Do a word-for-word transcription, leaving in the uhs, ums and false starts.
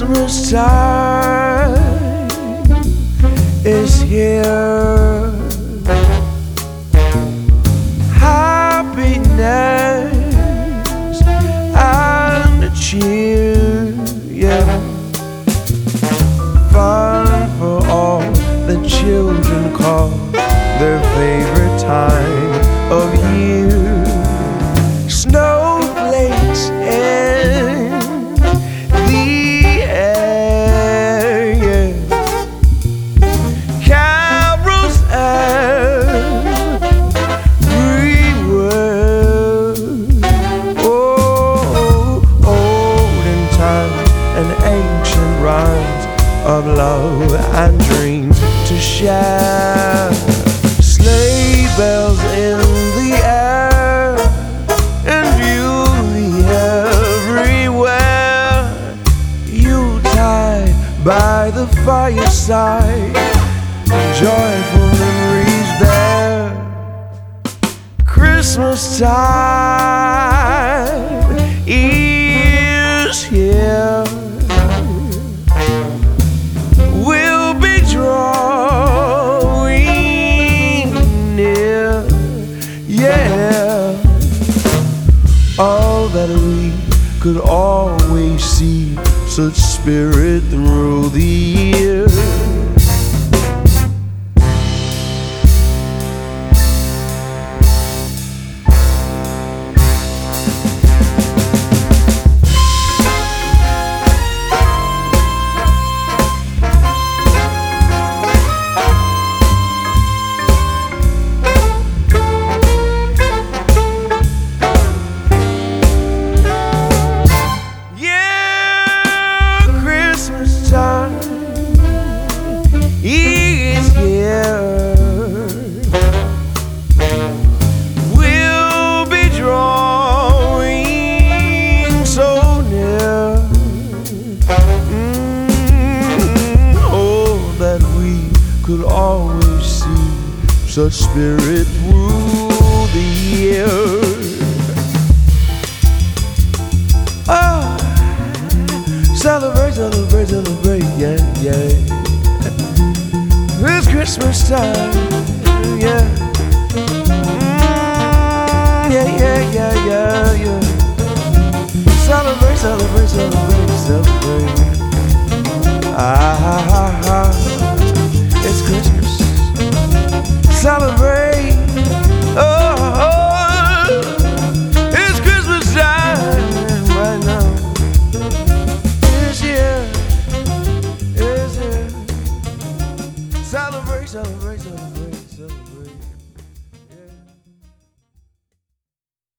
Christmas time is here. Happiness and cheer, yeah. Fun for all the children call their favorite time of year. Snowflakes in the air, yeah. Carols everywhere. Oh, olden times and ancient rhymes of love and dreams to share. Sleigh bells in the air and beauty everywhere. Yuletide by the fireside, joyful memories there. Christmas time is here. We'll be drawing near, yeah. All that we could always see, such spirit through the year. Is here. We'll be drawing so near. Mm, oh, that we could always see such spirit through the year. Oh, celebrate, celebrate, celebrate, yeah, yeah. It's Christmas time, yeah. Mm, yeah, yeah, yeah, yeah, yeah. Celebrate, celebrate, celebrate, celebrate. Ah, ah, ah, ah. It's Christmas. Celebrate. Oh, oh, it's Christmas time right now. It's here. It's here. Celebrate, celebrate, celebrate, celebrate.